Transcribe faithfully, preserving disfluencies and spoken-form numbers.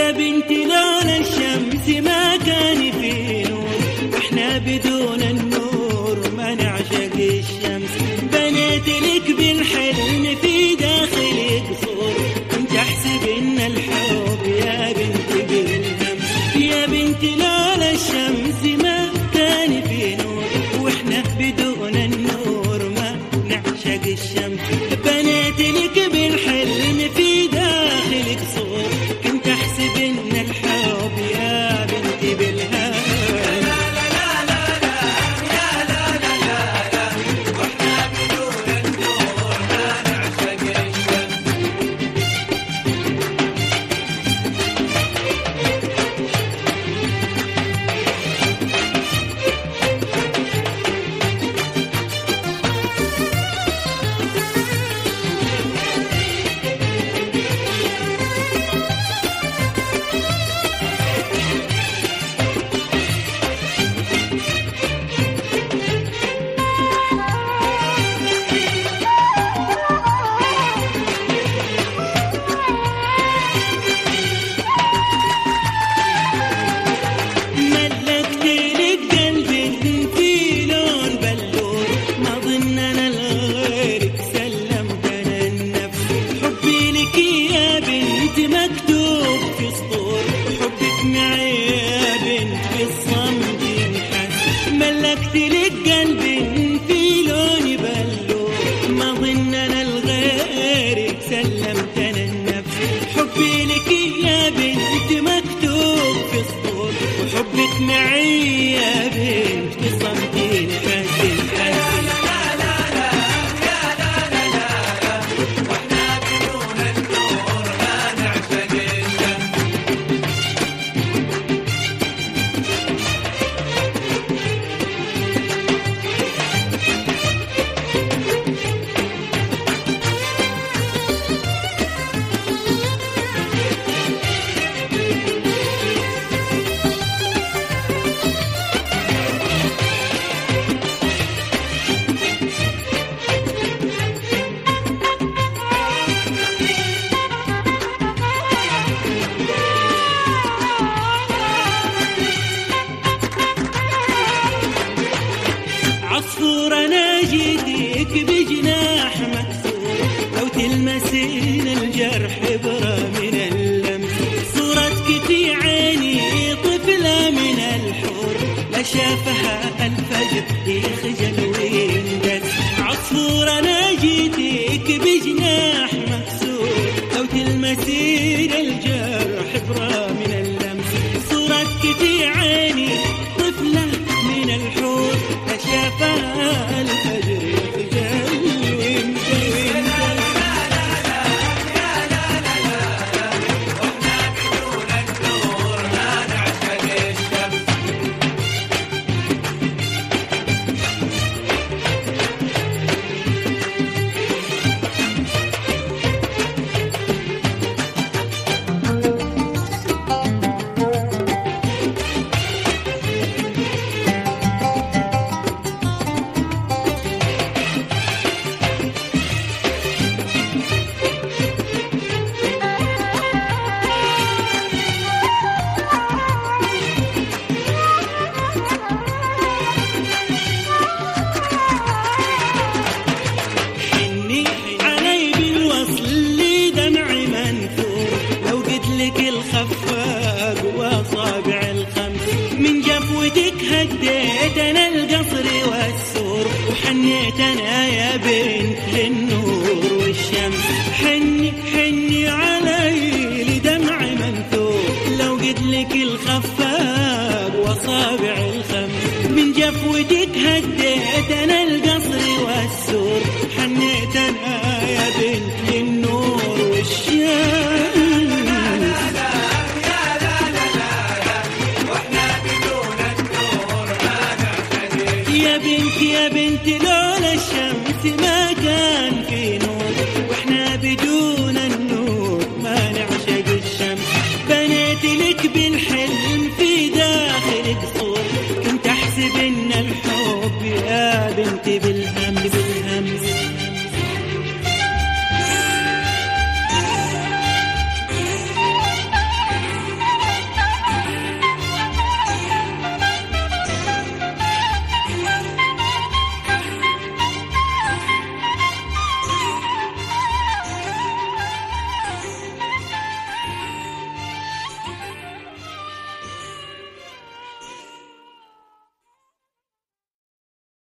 يا بنتي لولا الشمس ما كان في نور، واحنا بدون النور ما نعشق الشمس. بنيت لك بالحلم في داخلي قصور، كنت احسب ان الحب يا بنتي بالهمس. يا بنتي لولا الشمس ما كان في نور، واحنا بدون النور ما نعشق الشمس. بنيت لك بالحلم في داخلي قصور، كنت احسب ان الحب يا بنتي بالهمس. مكتوب في سطور حبك معي يا بنت في الصمت ينحس. ملكت لك قلبي في لوني بلور، ما ظن انا لغيرك سلمت انا النفس. حبي لك يا بنت مكتوب في سطور، وحبك معي يا بنت في الصمت ينحس. عصفور انا جيتك بجناح مكسور، لو تلمسين الجرح ابرة من اللمس. صورتك في عيني طفلة من الحور، لا شافها الفجر يخجل ويندس. عصفور انا جيتك بجناح مكسور، لو تلمسين الجرح ابرة من اللمس. صورتك في عيني طفلة من الحور، لا شافها الفجر يخجل ويندس. الخفاق واصابع الخمس، من جفوتك هديت انا القصر والسور، وحنيت انا يا بنت للنور والشمس. حني حني علي لدمع منثور، لو قد لك الخفاق واصابع الخمس. من جفوتك هديت انا القصر والسور، حنيت انا يا بنت للنور والشمس. يا بنت يا بنت لولا الشمس ما